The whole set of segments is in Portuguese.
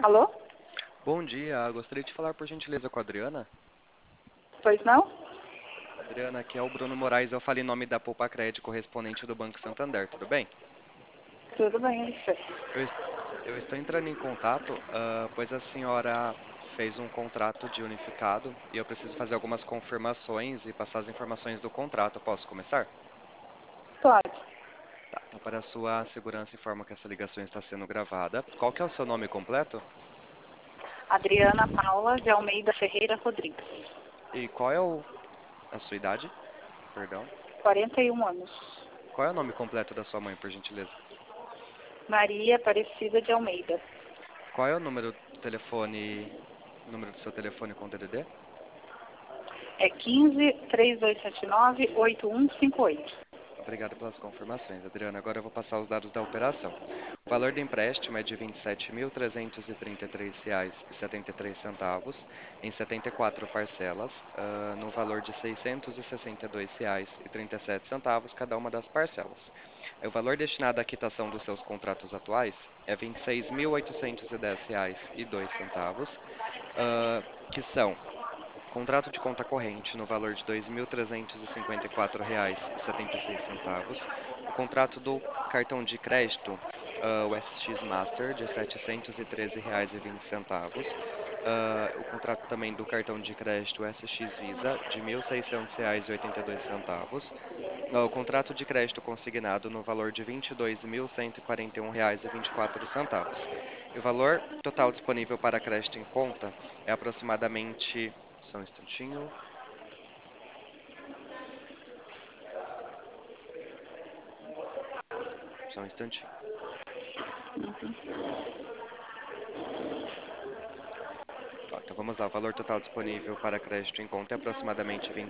Alô? Bom dia, gostaria de falar por gentileza com a Adriana. Pois não? Adriana, aqui é o Bruno Moraes, eu falei em nome da Poupa Crédito correspondente do Banco Santander, tudo bem? Tudo bem, você? Eu, es- eu estou entrando em contato, pois a senhora fez um contrato de unificado e eu preciso fazer algumas confirmações e passar as informações do contrato. Posso começar? Pode. Tá, então para a sua segurança informo que essa ligação está sendo gravada. Qual que é o seu nome completo? Adriana Paula de Almeida Ferreira Rodrigues. E qual é a sua idade? Perdão. 41 anos. Qual é o nome completo da sua mãe, por gentileza? Maria Aparecida de Almeida. Qual é o número do seu telefone com DDD? É 15 3279 8158. Obrigado pelas confirmações, Adriana. Agora eu vou passar os dados da operação. O valor do empréstimo é de R$ 27.333,73 em 74 parcelas, no valor de R$ 662,37 cada uma das parcelas. O valor destinado à quitação dos seus contratos atuais é R$ 26.810,02, que são contrato de conta corrente no valor de R$ 2.354,76. O contrato do cartão de crédito, o SX Master, de R$ 713,20. O contrato também do cartão de crédito SX Visa, de R$ 1.600,82. O contrato de crédito consignado no valor de R$ 22.141,24. E o valor total disponível para crédito em conta é aproximadamente. Só um instantinho. Só um instantinho. Ó, então vamos lá. O valor total disponível para crédito em conta é aproximadamente R$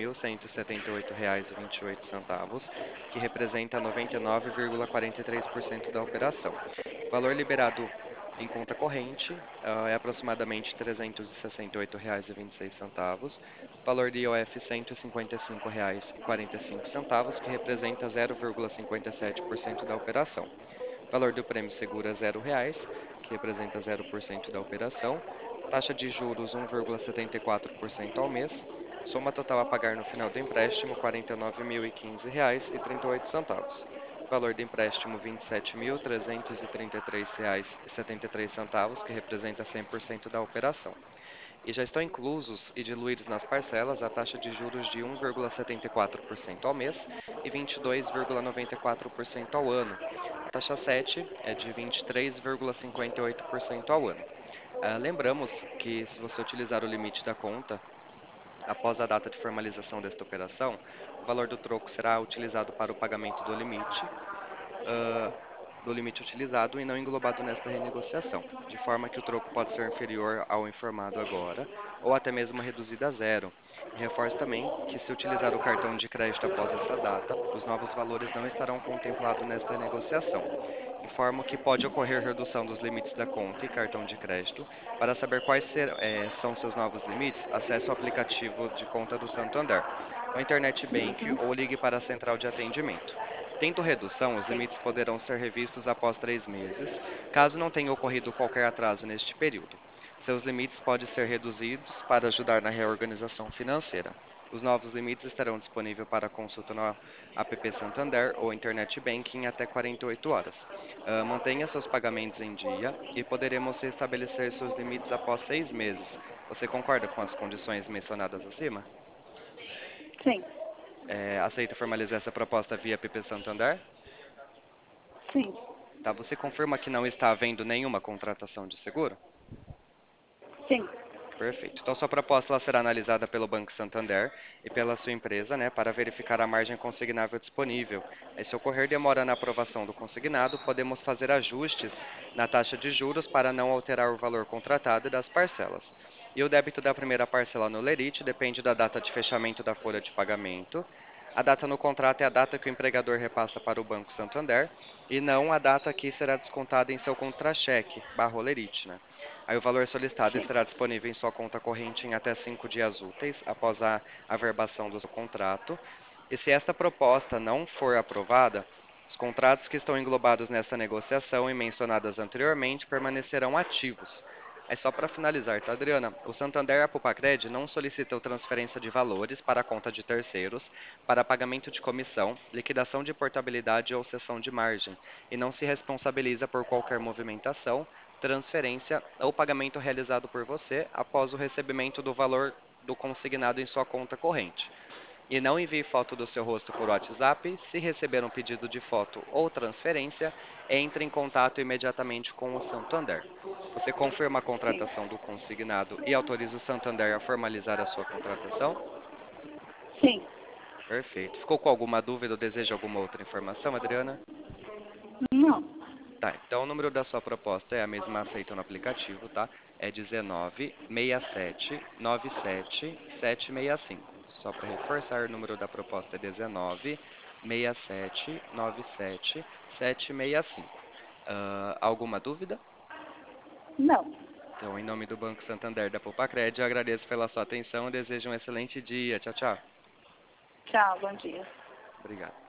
27.178,28, que representa 99,43% da operação. O valor liberado em conta corrente é aproximadamente R$ 368,26. Valor de IOF R$ 155,45, que representa 0,57% da operação. Valor do prêmio seguro é R$ 0, que representa 0% da operação. Taxa de juros 1,74% ao mês. Soma total a pagar no final do empréstimo R$ 49.015,38. Valor do empréstimo R$ 27.333,73, que representa 100% da operação. E já estão inclusos e diluídos nas parcelas a taxa de juros de 1,74% ao mês e 22,94% ao ano. A taxa 7 é de 23,58% ao ano. Lembramos que se você utilizar o limite da conta após a data de formalização desta operação, o valor do troco será utilizado para o pagamento ah, do limite utilizado e não englobado nesta renegociação, de forma que o troco pode ser inferior ao informado agora, ou até mesmo reduzido a zero. E reforço também que, se utilizar o cartão de crédito após essa data, os novos valores não estarão contemplados nesta negociação. Informo que pode ocorrer redução dos limites da conta e cartão de crédito. Para saber são seus novos limites, acesse o aplicativo de conta do Santander, o Internet Bank ou ligue para a central de atendimento. Tendo redução, os Sim. limites poderão ser revistos após 3 meses, caso não tenha ocorrido qualquer atraso neste período. Seus limites podem ser reduzidos para ajudar na reorganização financeira. Os novos limites estarão disponíveis para consulta no app Santander ou Internet Banking em até 48 horas. Mantenha seus pagamentos em dia e poderemos restabelecer seus limites após 6 meses. Você concorda com as condições mencionadas acima? Sim. Aceita formalizar essa proposta via app Santander? Sim. Tá, você confirma que não está havendo nenhuma contratação de seguro? Sim. Perfeito. Então, sua proposta ela será analisada pelo Banco Santander e pela sua empresa, né, para verificar a margem consignável disponível. Aí, se ocorrer demora na aprovação do consignado, podemos fazer ajustes na taxa de juros para não alterar o valor contratado e das parcelas. E o débito da primeira parcela no Lerite depende da data de fechamento da folha de pagamento. A data no contrato é a data que o empregador repassa para o Banco Santander e não a data que será descontada em seu contra-cheque, barra Lerite, né? Aí o valor solicitado Sim. estará disponível em sua conta corrente em até 5 dias úteis após a averbação do seu contrato. E se esta proposta não for aprovada, Os contratos que estão englobados nessa negociação e mencionadas anteriormente permanecerão ativos. Aí só para finalizar, tá, Adriana? O Santander e a Pupacred não solicitam transferência de valores para a conta de terceiros para pagamento de comissão, liquidação de portabilidade ou cessão de margem, e não se responsabiliza por qualquer movimentação, transferência ou pagamento realizado por você após o recebimento do valor do consignado em sua conta corrente. E não envie foto do seu rosto por WhatsApp. Se receber um pedido de foto ou transferência, entre em contato imediatamente com o Santander. Você confirma a Sim. contratação do consignado e autoriza o Santander a formalizar a sua contratação? Sim. Perfeito. Ficou com alguma dúvida ou deseja alguma outra informação, Adriana? Não. Tá, então o número da sua proposta é a mesma aceita no aplicativo, tá? É 196797 765. Só para reforçar, o número da proposta é 196797 765. Alguma dúvida? Não. Então, em nome do Banco Santander da Popacred, eu agradeço pela sua atenção e desejo um excelente dia. Tchau, tchau. Tchau, bom dia. Obrigado.